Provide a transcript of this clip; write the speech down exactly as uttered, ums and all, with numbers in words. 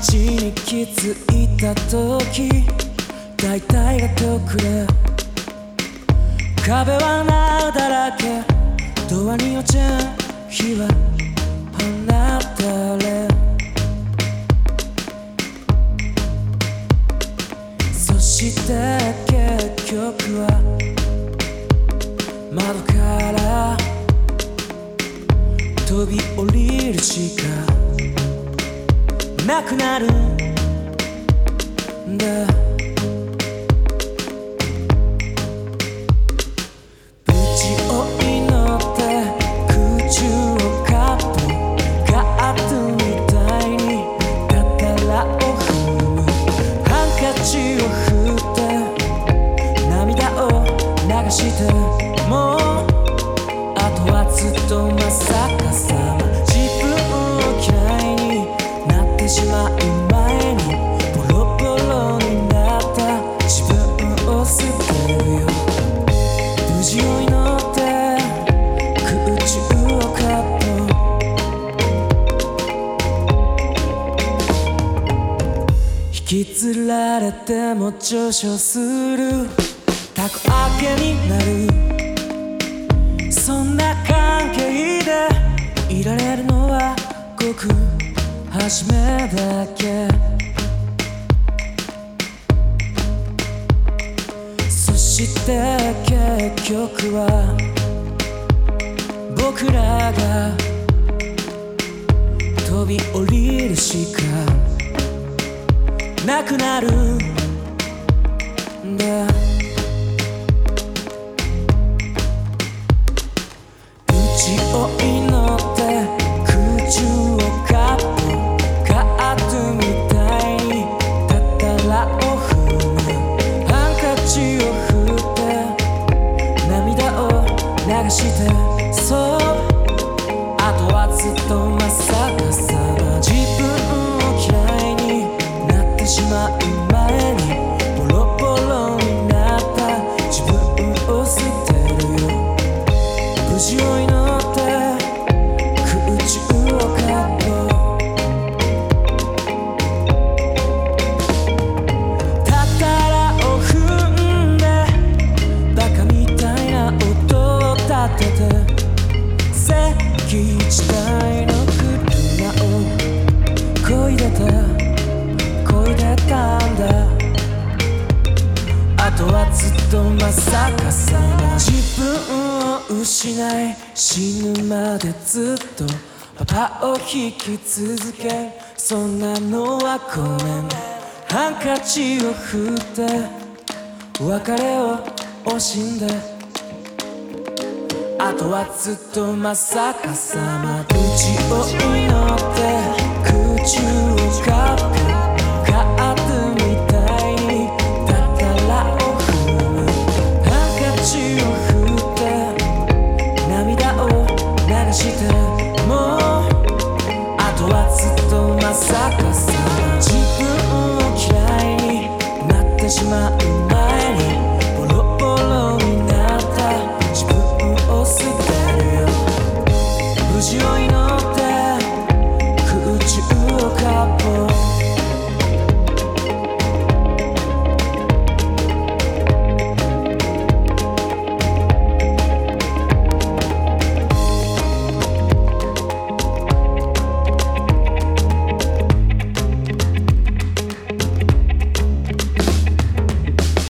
街に気づいた時、大体が特例。壁は穴だらけ、ドアに落ちる火は放たれ、そして結局は窓から飛び降りるしかなくなるんだ。無事を祈って空中をカップガードみたいにたたらを踏む、ハンカチを振って涙を流して、もうあとはずっとまさかさま、自分を嫌いになってしまう前にボロボロになった自分を捨てるよ。無事を祈って空中をカップ、引きずられても上昇するたこ揚げになる、そんな関係でいられるのはごく初めだけ。そして結局は僕らが飛び降りるしかなくなるんだ。を祈って空中をカップガードみたいにたたらを踏む、ハンカチを振って涙を流して、そうあとはずっとまさかさま、自分を嫌いになってしまう前にボロボロになった自分を捨てるよ。無事を祈って一台の車を漕いでた漕いでたんだ。あとはずっとまさかさま、自分を失い死ぬまでずっとパパを引き続け、そんなのはごめん。ハンカチを振って別れを惜しんで、あとはずっとまさかさま、無事を祈って空中をカップ